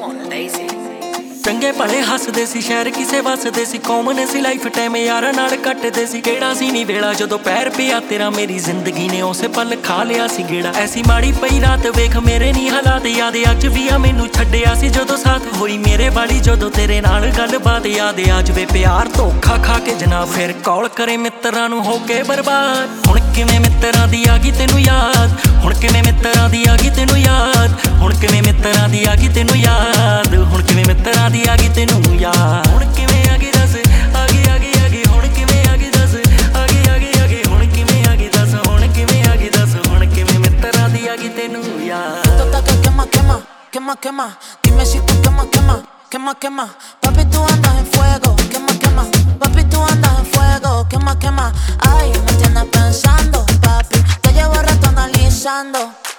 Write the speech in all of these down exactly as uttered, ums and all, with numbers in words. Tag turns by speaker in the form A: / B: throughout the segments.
A: ਚੰਗੇ ਭਲੇ ਹੱਸਦੇ ਸੀ ਸ਼ਹਿਰ ਕਿਸੇ ਵਸਦੇ ਸੀ ਕੌਮ ਨੇ ਸੀ ਲਾਈਫ ਟਾਈਮ ਯਾਰਾਂ ਨਾਲ ਕੱਟਦੇ ਸੀ ਕਿਹੜਾ ਸੀ ਨੀ ਵੇਲਾ ਜਦੋਂ ਪੈਰ ਪਿਆ ਤੇਰਾ ਮੇਰੀ ਜ਼ਿੰਦਗੀ ਨੇ ਉਸੇ ਪਲ ਖਾ ਲਿਆ ਸੀ ਗੇੜਾ ਐਸੀ ਮਾੜੀ ਪਈ ਰਾਤ ਵੇਖ ਮੇਰੇ ਨੀ ਹਾਲਾਤ ਯਾਦ ਅੱਜ ਵੀ ਆ ਮੈਨੂੰ ਛੱਡਿਆ ਸੀ ਜਦੋਂ ਸਾਥ ਹੋਈ ਮੇਰੇ ਵਾਲੀ ਜਦੋਂ ਤੇਰੇ ਨਾਲ ਗੱਲਬਾਤ ਯਾਦ ਆ ਜਵੇ ਪਿਆਰ ਧੋਖਾ ਖਾ ਕੇ ਜਨਾਬ ਫਿਰ ਕੌਲ ਕਰੇ ਮਿੱਤਰਾਂ ਨੂੰ ਹੋ ਕੇ ਬਰਬਾਦ ਹੁਣ ਕਿਵੇਂ ਮਿੱਤਰਾਂ ਦੀ ਆ ਗਈ ਤੈਨੂੰ ਯਾਦ ਹੁਣ ਕਿਵੇਂ ਮਿੱਤਰਾਂ ਦੀ ਆ ਗਈ ਤੈਨੂੰ ਯਾਦ ਹੁਣ ਕਿਵੇਂ ਮਿੱਤਰਾਂ ਦੀ ਆ ਗਈ ਤੈਨੂੰ ਯਾਦ ਹੁਣ ਕਿਵੇਂ ਮਿੱਤਰਾਂ ਦੀ ਆ ਗਈ ਤੈਨੂੰ ਯਾਦ ਹੁਣ ਕਿਵੇਂ ਆ ਗਈ ਦੱਸ ਆ ਗਈ ਆ ਗਈ ਆ ਗਈ ਹੁਣ ਕਿਵੇਂ ਆ ਗਈ ਦੱਸ ਆ ਗਈ ਆ ਗਈ ਆ ਗਈ ਹੁਣ ਕਿਵੇਂ ਆ ਗਈ ਦੱਸ ਹੁਣ ਕਿਵੇਂ ਆ ਗਈ ਦੱਸ ਹੁਣ ਕਿਵੇਂ ਮਿੱਤਰਾਂ ਦੀ ਆ ਗਈ ਤੈਨੂੰ ਯਾਦ
B: quema, quema, quema, quema. Dime si tú quema, quema, quema, quema. Papi, tú andas en fuego, quema, quema. Papi, tú andas en fuego, quema, quema. Ay, me tienes pensando, papi. Te llevo rato analizando.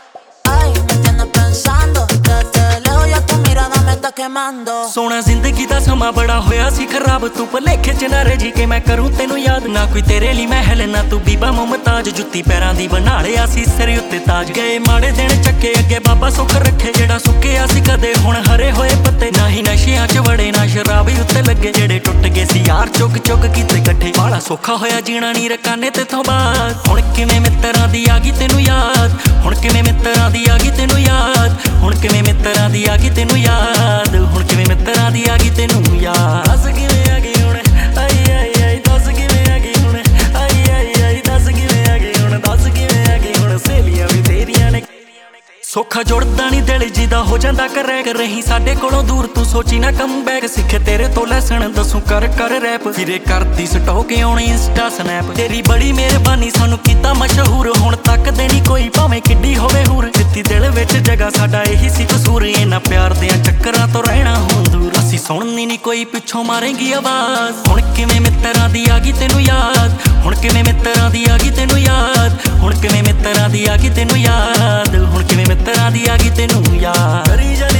B: Ay, me tienes pensando. Desde lejos ya tu mirada me está quemando.
A: ਸੋਹਣਾ ਜ਼ਿੰਦਗੀ ਦਾ ਸਮਾਂ ਬੜਾ ਹੋਇਆ ਸੀ ਖਰਾਬ ਤੂੰ ਭਲੇਖੇ ਚ ਨਾ ਰਹਿ ਜੀ ਕਿ ਮੈਂ ਕਰੂੰ ਤੈਨੂੰ ਯਾਦ ਨਾ ਕੋਈ ਤੇਰੇ ਲਈ ਮਹਿਲ ਨਾ ਤੂੰ ਬੀਬਾ ਮੁਮਤਾਜ ਜੁੱਤੀ ਪੈਰਾਂ ਦੀ ਬਣਾ ਲਿਆ ਸੀ ਸਿਰ ਉੱਤੇ ਤਾਜ ਗਏ ਮਾੜੇ ਦਿਨ ਚੱਕੇ ਅੱਗੇ ਬਾਬਾ ਸੁੱਖ ਰੱਖੇ ਜਿਹੜਾ ਸੁੱਕਿਆ ਸੀ ਕਦੇ ਹੁਣ ਹਰੇ ਹੋਏ ਪੱਤੇ ਨਾ ਹੀ ਨਸ਼ਿਆਂ ਚ ਵੜੇ ਨਾ ਸ਼ਰਾਬ ਉੱਤੇ ਲੱਗੇ ਜਿਹੜੇ ਟੁੱਟ ਗਏ ਸੀ ਯਾਰ ਚੁੱਕ ਚੁੱਕ ਕੀਤੇ ਇਕੱਠੇ ਬਾਲਾ ਸੌਖਾ ਹੋਇਆ ਜੀਣਾ ਨੀ ਰਕਾਨੇ ਤੇਥੋਂ ਬਾਅਦ ਹੁਣ ਕਿਵੇਂ ਮਿੱਤਰਾਂ ਦੀ ਆ ਗਈ ਤੈਨੂੰ ਯਾਦ ਹੁਣ ਕਿਵੇਂ ਮਿੱਤਰਾਂ ਦੀ ਆ ਗਈ ਤੈਨੂੰ ਯਾਦ ਹੁਣ ਕਿਵੇਂ ਮਿੱਤਰਾਂ ਦੀ ਆ ਗਈ ਤੈਨੂੰ ਯਾਦ ਹੁਣ ਕਿਵੇਂ ਮਿੱਤਰਾਂ ਦੀ ਆ ਗਈ ਤੈਨੂੰ ਯਾਦ ਦੱਸ ਕਿਵੇਂ ਆ ਗਈ ਹੁਣ ਆਈ ਆਈ ਆਈ ਦੱਸ ਕਿਵੇਂ ਆ ਗਈ ਹੁਣ ਆਈ ਆਈ ਆਈ ਦੱਸ ਕਿਵੇਂ ਆ ਗਈ ਹੁਣ ਦੱਸ ਕਿਵੇਂ ਆ ਗਈ ਹੁਣ ਸਹੇਲੀਆਂ ਵੀ ਤੇਰੀਆਂ ਨੇ ਸੌਖਾ ਜੁੜਦਾ ਨੀ ਦਿਲ ਜਿਹਦਾ ਹੋ ਜਾਂਦਾ ਕਰੈ ਕਰ ਰਹੀ ਸਾਡੇ ਕੋਲੋਂ ਦੂਰ ਤੂੰ ਸੋਚੀ ਨਾ ਕਮ ਬੈਕ ਸਿੱਖੇ ਤੇਰੇ ਤੋਂ ਲੈਸਣ ਦੱਸੂ ਕਰ ਕਰ ਰੈਪ ਫਿਰੇ ਕਰਦੀ ਸਟੋਕ ਆਉਣੀ ਇੰਸਟਾ ਸਨੈਪ ਤੇਰੀ ਬੜੀ ਮਿਹਰਬਾਨੀ ਸਾਨੂੰ ਕੀਤਾ ਮਸ਼ਹੂਰ ਹੁਣ ਤੱਕ ਦੇ ਨੀ ਕੋਈ ਭਾਵੇਂ ਕਿੱਡੀ ਹੋਵੇ ਹੂਰ ਦਿੱਤੀ ਦਿਲ ਵਿੱਚ ਜਗ੍ਹਾ ਸਾਡਾ ਇਹੀ ਸੀ ਕਸੂਰ ਇਹਨਾਂ ਪਿਆਰ ਦਿਆਂ ਚੱਕਰਾਂ ਤੋਂ ਰਹਿਣਾ ਹੁਣ ਦੂਰ ਅਸੀਂ ਸੁਣਨੀ ਨੀ ਕੋਈ ਪਿੱਛੋਂ ਮਾਰੇਂਗੀ ਆਵਾਜ਼ ਹੁਣ ਕਿਵੇਂ ਮਿੱਤਰਾਂ ਦੀ ਆ ਗਈ ਤੈਨੂੰ ਯਾਦ ਹੁਣ ਕਿਵੇਂ ਮਿੱਤਰਾਂ ਦੀ ਆ ਗਈ ਤੈਨੂੰ ਯਾਦ ਹੁਣ ਕਿਵੇਂ ਮਿੱਤਰਾਂ ਦੀ ਆ ਗਈ ਤੈਨੂੰ ਯਾਦ ਹੁਣ ਕਿਵੇਂ ਮਿੱਤਰਾਂ ਦੀ ਆ ਗਈ ਤੈਨੂੰ ਯਾਦ